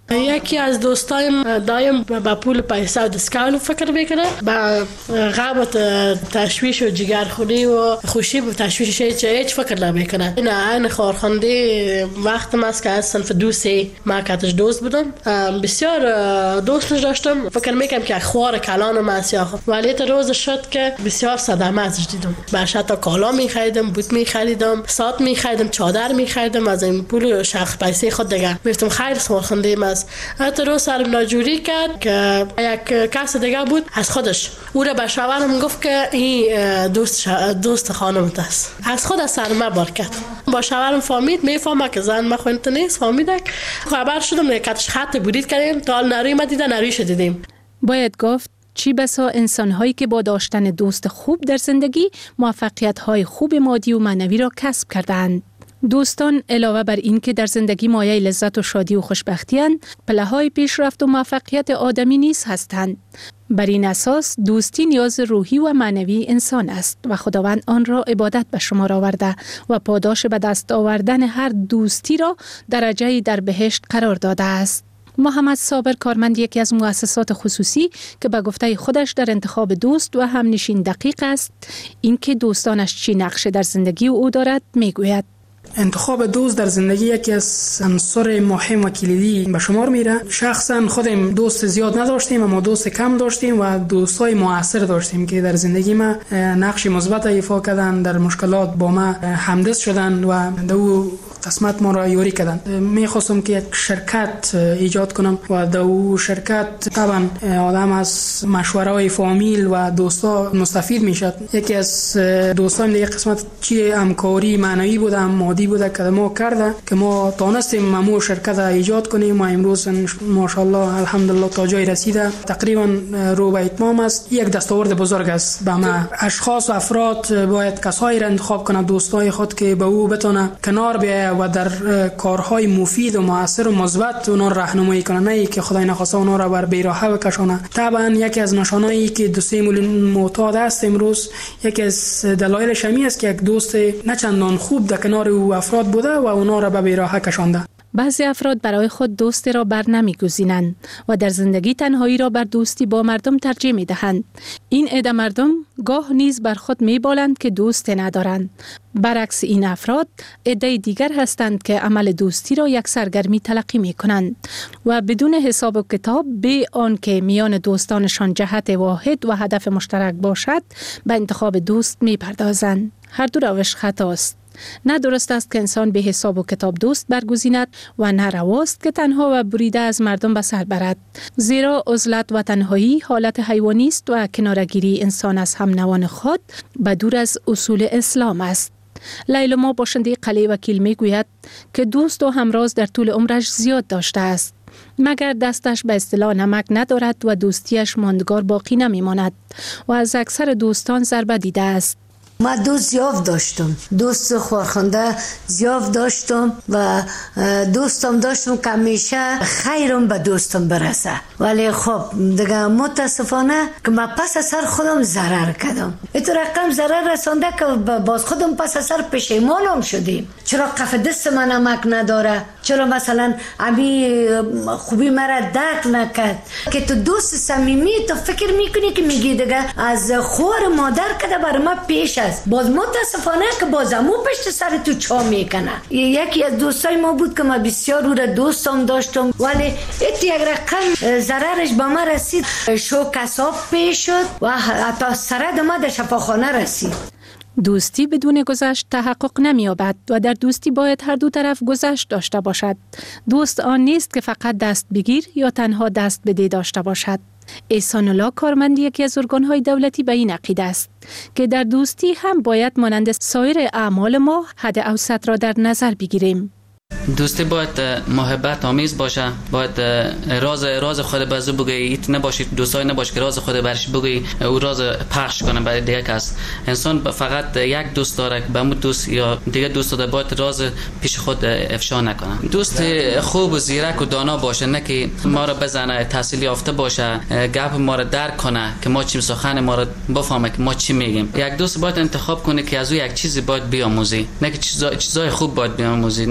یکی از دوستایم دایم با پول پیسه و دیسکاونت فکر میکنه، با غم تشویش و جگرخونی و خوشی و تشویش هیچ هیچ فکر نمیکنه. این این خارخنده وقت است که از صنف دوستی ما کاتش دوست بودم، بسیار دوستش داشتم. فکر میکنم که خوار کلانم است یا ولی تا روز شد که بسیار صدمه ازش دیدم. باش حتی کالا میخریدم، بوت میخریدم، ساعت میخریدم، چادر میخریدم، از این پول شخص پیسه خود دیگه میفتم خیلی خارخنده است. حتی روز سرم ناجوری کرد که یک کس دیگه بود از خودش او را به شوهرم گفت که این دوست دوست خانمت است. از خود از سرم بار کرد. با شوهرم فهمید، میفهمه که زن ما خونت نیست، فهمیده. خبر شدم کاتش خط بودید کردیم تا نری ما دیدن نریش دیدیم. باید گفت چی بسا انسان‌هایی که با داشتن دوست خوب در زندگی موفقیت‌های خوب مادی و معنوی را کسب کردند. دوستان علاوه بر این که در زندگی مایه لذت و شادی و خوشبختی اند، پله‌های پیشرفت و موفقیت آدمی نیز هستند. بر این اساس دوستی نیاز روحی و معنوی انسان است و خداوند آن را عبادت به شمار آورده و پاداش به دست آوردن هر دوستی را درجه‌ای در بهشت قرار داده است. محمد صابر کارمند یکی از مؤسسات خصوصی که به گفته خودش در انتخاب دوست و همنشین دقیق است، اینکه دوستانش چی نقشه در زندگی او دارد میگوید. انتخاب دوست در زندگی یکی از عناصر مهم و کلیدی به شمار میره. شخصا خودم دوست زیاد نداشتیم اما دوست کم داشتیم و دوستای موثر داشتیم که در زندگی ما نقش مثبت ایفا کردن، در مشکلات با ما همدست شدن و دو قسمت ما را یاری کردن. میخواستم که یک شرکت ایجاد کنم و دو شرکت طبعا آدم از مشوره‌های فامیل و دوستا مستفید میشد. یکی از دوستان دیگه قسمت چی همکاری معنوی بود، مادی بود که ما کرده که ما تونستیم مامو شرکت ایجاد کنیم و امروز ماشاءالله الحمدلله تا جای رسیده. تقریبا رو به اتمام است. یک دستاورد بزرگ است. به ما اشخاص و افراد باید کسایی را انتخاب کنه، دوستای خود که به او بتونه کنار بیاید و در کارهای مفید و موثر و مثبت اونا راهنمایی کنه، نه که خدای نخواسته اونا را بر بیراهه بکشونه. طبعا یکی از نشانهایی که دو سه میلیون معتاد است امروز، یکی از دلایلش همین است که یک دوست نه چندان خوب در کنار او افراد بوده و اونا را به بیراهه کشانده. بعضی افراد برای خود دوستی را بر نمی‌گزینند و در زندگی تنهایی را بر دوستی با مردم ترجیح می‌دهند. این عده مردم گاه نیز بر خود می‌بالند که دوست ندارند. برعکس این افراد عده دیگر هستند که عمل دوستی را یک سرگرمی تلقی می‌کنند و بدون حساب و کتاب به آن که میان دوستانشان جهت واحد و هدف مشترک باشد به انتخاب دوست می‌پردازند. هر دو روش خطاست. نه درست است که انسان به حساب و کتاب دوست برگزیند و نه رواست که تنها و بریده از مردم به سر برد، زیرا عزلت و تنهایی حالت حیوانی است و کنارگیری انسان از هم نوان خود به دور از اصول اسلام است. لیلما باشنده قلعه وکیل می گوید که دوست و همراز در طول عمرش زیاد داشته است، مگر دستش به اصطلاح نمک ندارد و دوستیش ماندگار باقی نمی ماند و از اکثر دوستان ضربه دیده است. ما دوست زیاد داشتم، دوست خورخنده زیاد داشتم و دوستم داشتم که همیشه خیرم به دوستم برسه، ولی خب دیگه متاسفانه که من پس از سر خودم ضرر کردم. اینطور رقم ضرر رسانده که باز خودم پس از سر پشیمانم شدیم. چرا کف دست من نمک نداره؟ چرا مثلا امی خوبی مرا درک نکرد؟ که تو دوست صمیمی تو فکر میکنی که میگی دیگه از خور مادر کده برای ما پیش است، باز متاسفانه که بازمو پشت سر تو چا میکنه. یکی از دوستای ما بود که ما بسیار او را دوستم داشتم، ولی ایت یک رقم ضررش به ما رسید، شو کساب پیش شد و حتی سرد ما در شفاخانه رسید. دوستی بدون گذشت تحقق نمی‌یابد و در دوستی باید هر دو طرف گذشت داشته باشد. دوست آن نیست که فقط دست بگیر یا تنها دست بده داشته باشد. احسان الله کارمند یکی از ارگان‌های دولتی به این عقیده است که در دوستی هم باید مانند سایر اعمال ما حد اوسط را در نظر بگیریم. دوستی باید محبت آمیز باشه، باید راز راز خود به زو بگی، ایت نباشید دوستای نباشه که راز خود برش بگی او راز پخش کنه برای دیگه کس. انسان فقط یک دوست داره که به مو دوست یا دیگه دوست داره باید راز پیش خود افشا نکنه. دوست خوب و زیرک و دانا باشه، نه که ما را بزنه، تحصیل یافته باشه، گپ ما را درک کنه که ما چی سخن ما را بفهمه که ما چی میگیم. یک دوست باید انتخاب کنه که از او یک چیزی باید بیاموزی، نه که چیزای چیزای خوب باید بیاموزی، نه چیزای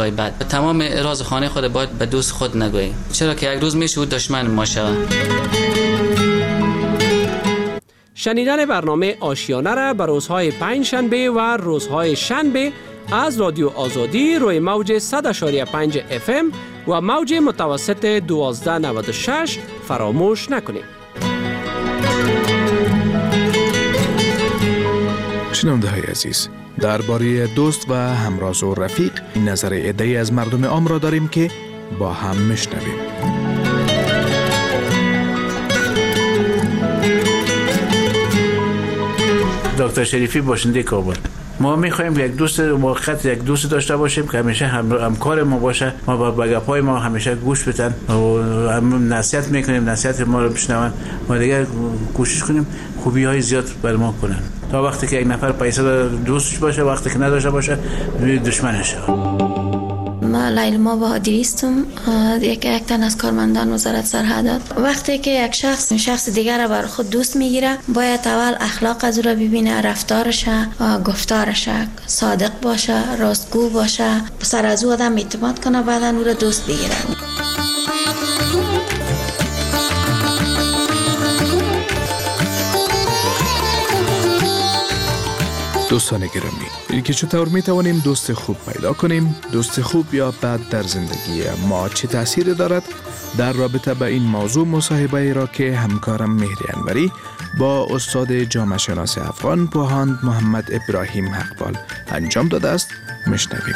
های بد. تمام راز خانه خود باید به دوست خود نگویی، چرا که یک روز میشه او دشمن ما شود. شنیدن برنامه آشیانه را به روزهای پنج شنبه و روزهای شنبه از رادیو آزادی روی موج صد و پنج اف ام و موج متوسط دوازده نود و شش فراموش نکنید. شنونده های عزیز، درباره دوست و همراز و رفیق نظر عده‌ای از مردم عام را داریم که با هم میشنویم. دکتر شریفی، باشنده کابل. ما میخوایم یک دوست موقت یک دوست داشته باشیم که همیشه هم همکار ما باشه، ما با بگپای ما همیشه گوش بدن و هم نصیحت میکنیم، نصیحت ما رو بشنون، ما دیگه کوشش کنیم خوبی های زیاد بر ما کنن، تا وقتی که یک نفر پیسه دوستش باشه، وقتی که نداشته باشه دشمنشه. ما لیلما بهادری هستم، یک یک تن از کارمندان وزارت سرحدات. وقتی که یک شخص شخص دیگر را بر خود دوست میگیره، باید اول اخلاق از او را ببینه، رفتارش، گفتارش، صادق باشه، راستگو باشه، سر از او آدم اعتماد کنه، بعدا او را دوست بگیره. دوستان گرامی، این که چطور می توانیم دوست خوب پیدا کنیم، دوست خوب یا بد در زندگی ما چه تأثیر دارد، در رابطه با این موضوع مصاحبه را که همکارم مهری انوری با استاد جامعه شناس افغان پوهاند محمد ابراهیم حقبال انجام داده است میشنویم.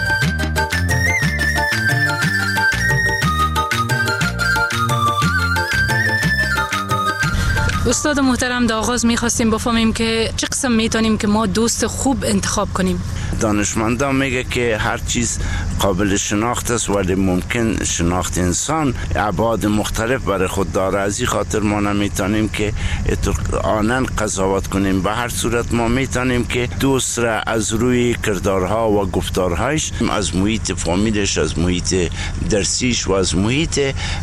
استاد محترم، در آغاز میخواستیم بفهمیم که چه قسم میتونیم که ما دوست خوب انتخاب کنیم. دانشمندان میگه که هر چیز قابل شناخت است، ولی ممکن شناخت انسان ابعاد مختلف برای خود داره. از این خاطر ما نمیتونیم که آنن قضاوت کنیم. به هر صورت ما میتونیم که دوست را از روی کردارها و گفتارهایش، از محیط فامیلش، از محیط درسیش و از محیط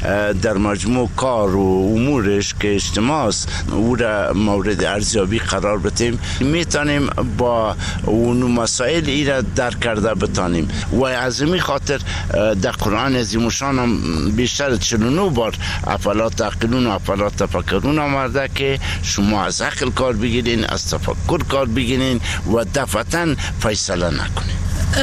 در مجموع کار و امورش که اجتماع است، او را مورد ارزیابی قرار بدیم. میتونیم با اون مسائل ای را درک کرده بتانیم. و از این خاطر در قرآن عظیم شان هم بیشتر چهل و نه بار افلا تعقلون و افلا تفکرون آمده که شما از عقل کار بگیرین، از تفکر کار بگیرین و دفعتاً فیصله نکنین.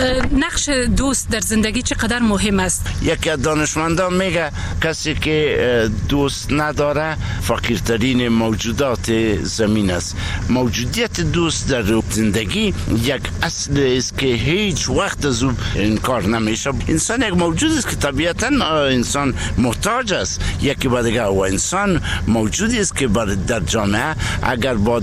نقش دوست در زندگی چقدر مهم است؟ یکی از دانشمندان میگه کسی که دوست نداره فقیرترین موجودات زمین است. موجودیت دوست در زندگی یک اصل است که هیچ وقت از او انکار نمیشه. انسان یک موجود است که طبیعتا انسان محتاج است یکی با دیگر، و انسان موجودی است که در جامعه اگر با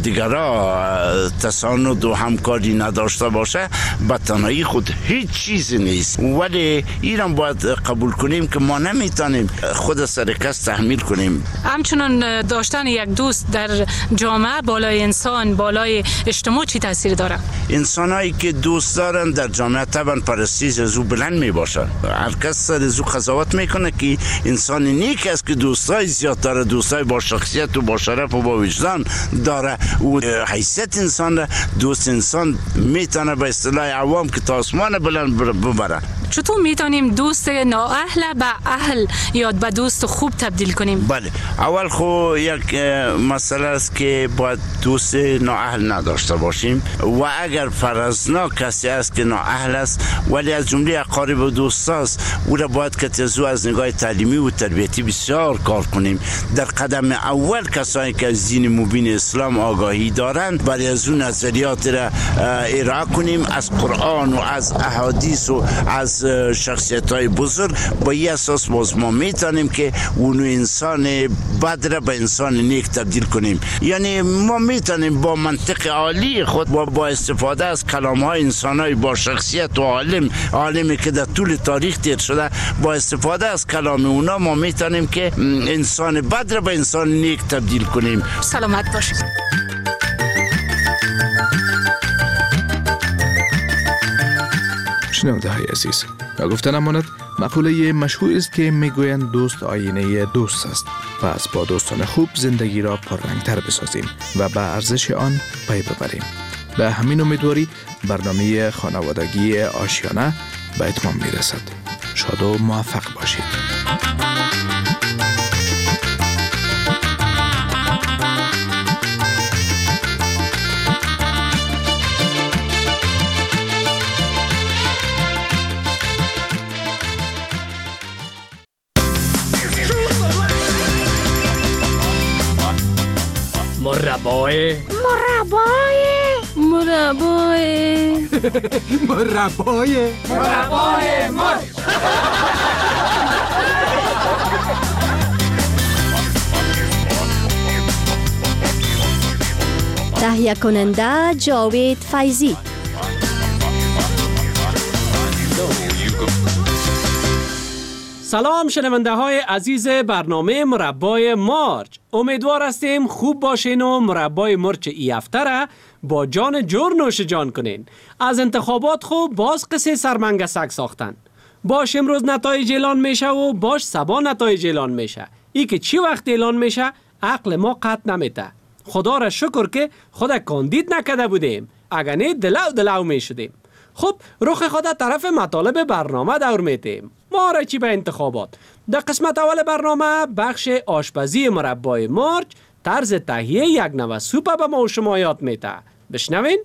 دیگران تساند و همکاری نداشته باشه به تنهایی خود هیچ چیزی نیست. ولی ایران باید قبول کنیم که ما نمیتونیم خود سر کس تحمیل کنیم. همچنان داشتن یک دوست در جامعه بالای انسان، بالای اجتماع چی تاثیر داره؟ انسانایی که دوست دارن در جامعه طبعا پرستیژ از او بلند می باشه. هر کس سر از او قضاوت میکنه که انسان نیک است که دوستای زیاد داره، دوستای با شخصیت و با شرف و با وجدان داره. او حیثیت انسان را دوست انسان میتونه به اصطلاح عوام که تا آسمان بلند ببره. چطور میتونیم دوست نااهل به اهل یا به دوست خوب تبدیل کنیم؟ بله، اول خو یک مسئله است که باید دوست نااهل نداشته باشیم و اگر فرضنا کسی است که نااهل است ولی از جمله اقارب و دوست است، او را باید که تزو از نگاه تعلیمی و تربیتی بسیار کار کنیم. در قدم اول کسانی که از دین مبین اسلام آگاهی دارند برای از اون نظریات را ارائه کنیم، از قرآن و از احادیث و از شخصیت های بزرگ. با این اساس باز ما میتونیم که اونو انسان بد را به انسان نیک تبدیل کنیم. یعنی ما میتونیم با منطق عالی خود با, با استفاده از کلام های انسان های با شخصیت و عالم عالمی که در طول تاریخ تیر شده، با استفاده از کلام اونا ما میتونیم که انسان بد را به انسان نیک تبدیل کنیم. سلامت باشید. شنونده های عزیز، و گفتن امانت مقوله مشهور است که میگویند دوست آینه دوست است. پس با دوستان خوب زندگی را پررنگتر بسازیم و به ارزش آن پی ببریم. به همین امیدواری برنامه خانوادگی آشیانه به اتمام میرسد. شاد و موفق باشید. مربای مربای مربای مربای مربای مر تهیه کننده جاوید فیضی. سلام شنونده های عزیز برنامه مربای مارچ. امیدوار هستیم خوب باشین و مربای مرچ ای هفته را با جان جور نوش جان کنین. از انتخابات خوب باز قصه سرمنگسک ساختن. باش امروز نتایج اعلان میشه و باش سبا نتایج اعلان میشه. ای که چی وقت اعلان میشه عقل ما قطع نمیته. خدا را شکر که خود کاندید نکده بودیم، اگر نه دلو دلو میشدیم. خب رخ خود طرف مطالب برنامه دور میتیم. ما را چی به انتخابات. در قسمت اول برنامه بخش آشپزی مربای مارچ طرز تهیه یک نوع سوپ به ما و شما یاد میته. بشنوین.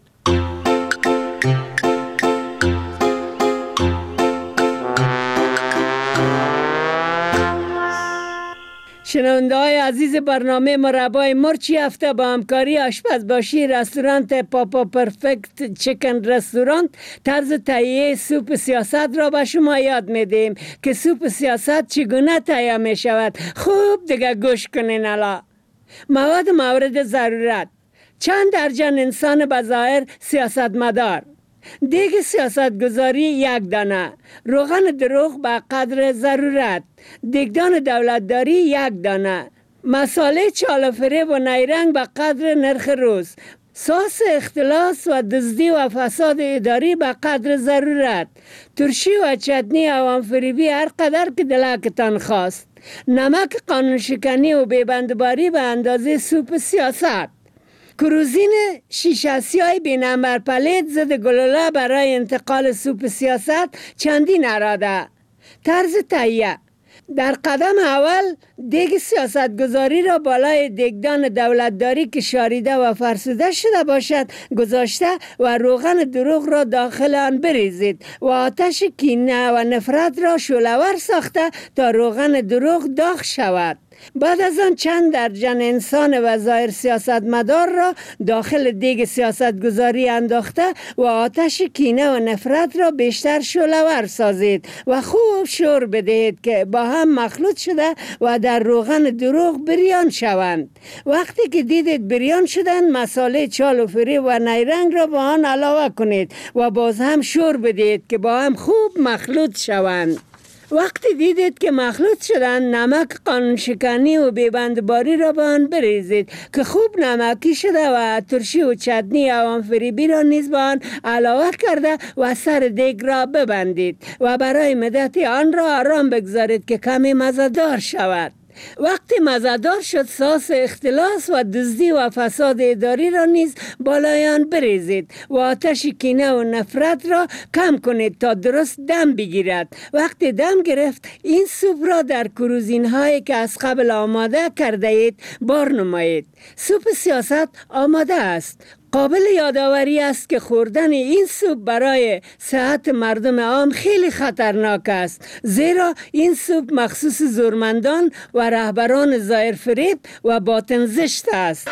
شنونده های عزیز برنامه مربای مرچی هفته با همکاری آشپزباشی رستوران پاپا پرفکت چیکن رستوران طرز تهیه سوپ سیاست را به شما یاد میدیم که سوپ سیاست چگونه تهیه می شود. خوب دیگه گوش کنین. الا مواد مورد ضرورت: چند درجن انسان بظاهر سیاستمدار، دیگ سیاست گذاری یک دانه، روغن دروغ به قدر ضرورت، دیگدان دولتداری یک دانه، مساله چال و فریب و نیرنگ به قدر نرخ روز، ساس اختلاس و دزدی و فساد اداری به قدر ضرورت، ترشی و چتنی عوام فریبی هر قدر که دلکتان خواست، نمک قانون شکنی و بیبندباری به اندازه سوپ سیاست، کروزین شیشه سیاه بی نمبر پلیت ضد گلوله برای انتقال سوپ سیاست چندین اراده. طرز تهیه: در قدم اول دیگ سیاست گذاری را بالای دیگدان دولتداری که شاریده و فرسوده شده باشد گذاشته و روغن دروغ را داخل آن بریزید و آتش کینه و نفرت را شعله‌ور ساخته تا روغن دروغ داغ شود. بعد از آن چند درجن انسان و ظاهر سیاستمدار را داخل دیگ سیاست گذاری انداخته و آتش کینه و نفرت را بیشتر شعله‌ور سازید و خوب شور بدهید که با هم مخلوط شده و در روغن دروغ بریان شوند. وقتی که دیدید بریان شدن، مساله چال و فریب و نیرنگ را با آن علاوه کنید و باز هم شور بدهید که با هم خوب مخلوط شوند. وقتی دیدید که مخلوط شدن، نمک قانون شکنی و بیبندباری را به آن بریزید که خوب نمکی شده و ترشی و چتنی عوام فریبی را نیز به آن علاوه کرده و سر دیگ را ببندید و برای مدتی آن را آرام بگذارید که کمی مزه‌دار شود. وقتی مزه‌دار شد، ساس اختلاس و دزدی و فساد اداری را نیز بالای آن بریزید و آتش کینه و نفرت را کم کنید تا درست دم بگیرد. وقتی دم گرفت، این سوپ را در کروزین هایی که از قبل آماده کرده اید بار نمایید. سوپ سیاست آماده است. قابل یادآوری است که خوردن این سوپ برای صحت مردم عام خیلی خطرناک است، زیرا این سوپ مخصوص زورمندان و رهبران ظاهر فریب و باطن زشت است.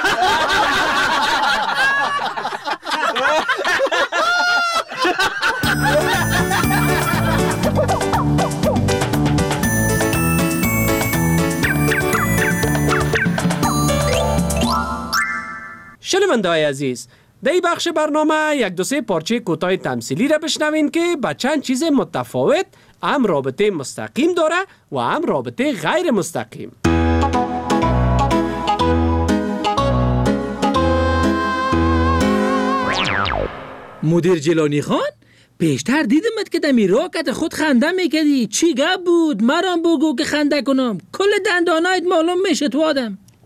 شنونده های عزیز، در این بخش برنامه یک دو سه پارچه کوتاه تمثیلی را بشنوین که با چند چیز متفاوت هم رابطه مستقیم داره و هم رابطه غیر مستقیم. مدیر جیلانی خان، پیشتر دیدمت که دمی راکت خود خنده میکردی. چی گپ بود؟ مرام بگو که خنده کنم. کل دندانایت معلوم میشه تو آدم.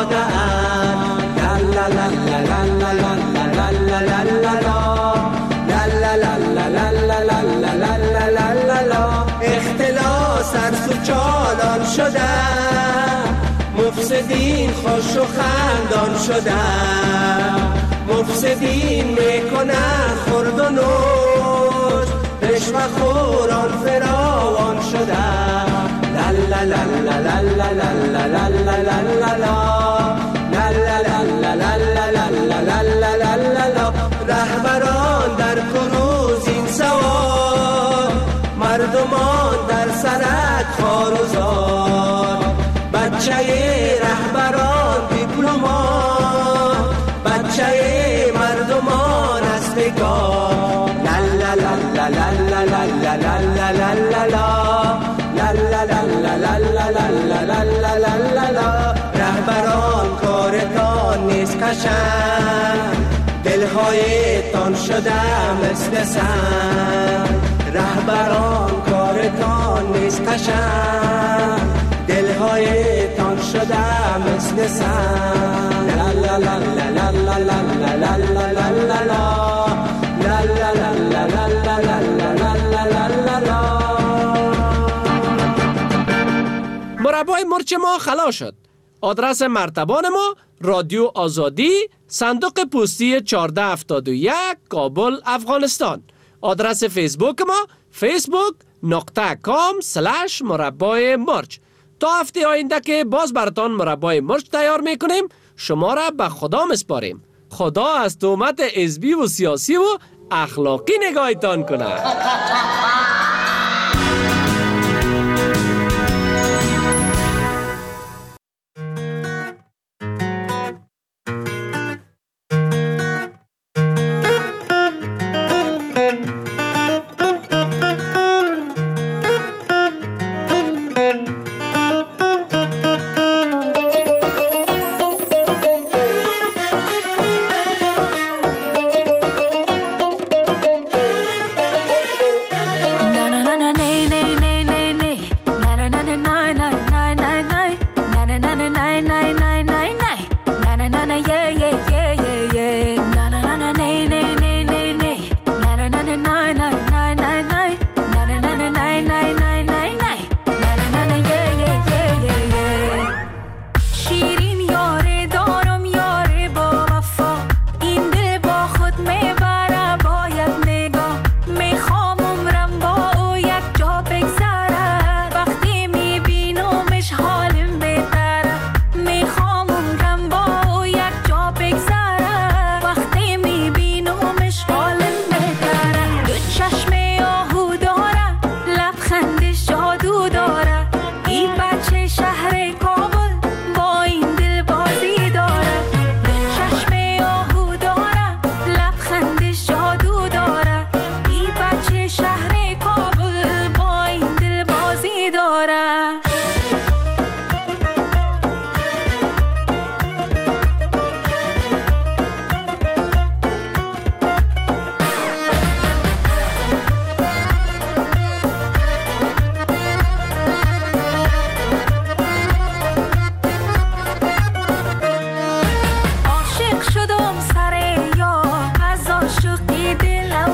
دادند. لا لا لا لا لا لا لا لا لا لا لا لا لا لا لا لا لا لا لا. اختلاس سرس و چالان شده، مفسدین خوش و خندان شده، مفسدین میکنن خورد و نوش، رشوه خوران فراوان شده. لا لا لا لا لا لا لا لا لا لا لا لا. رهبران در کروز این سوار، مردمان در سرک خار و زار. بچه رهبران دیپلمات، بچه مردمان است بگار. لا لا لا لا لا لا لا لا لا لا لا لا لا لا لا لا لا لا. رهبران کارتان نیست کشن، دلهایتان شده مثل سنگ. رهبران کارتان نیست قشنگ، دلهایتان شده مثل سنگ. لا لا لا لا لا لا لا لا لا لا لا لا لا لا لا لا لا لا. مربای مرچ ما خلاص شد. آدرس مرتبان ما رادیو آزادی، صندوق پستی چهارده هفتاد و یک، کابل، افغانستان. آدرس فیسبوک ما فیسبوک نقطه کام سلش مربای مرچ. تا هفته آینده که باز براتان مربای مرچ تیار میکنیم، شما را به خدا مسپاریم. خدا از تهمت حزبی و سیاسی و اخلاقی نگاهتان کنه.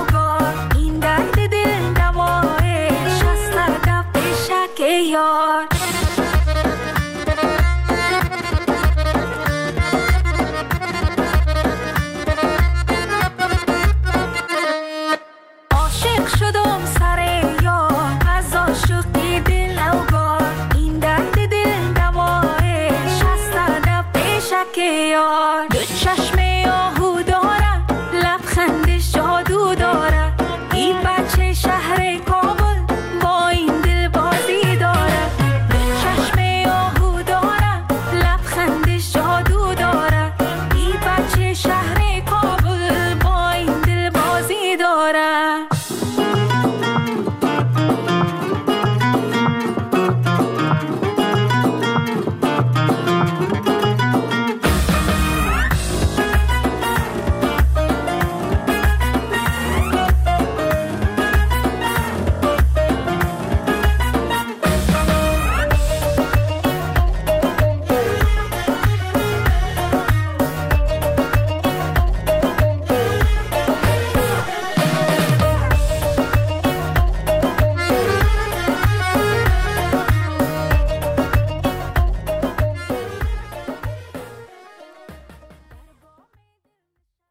یار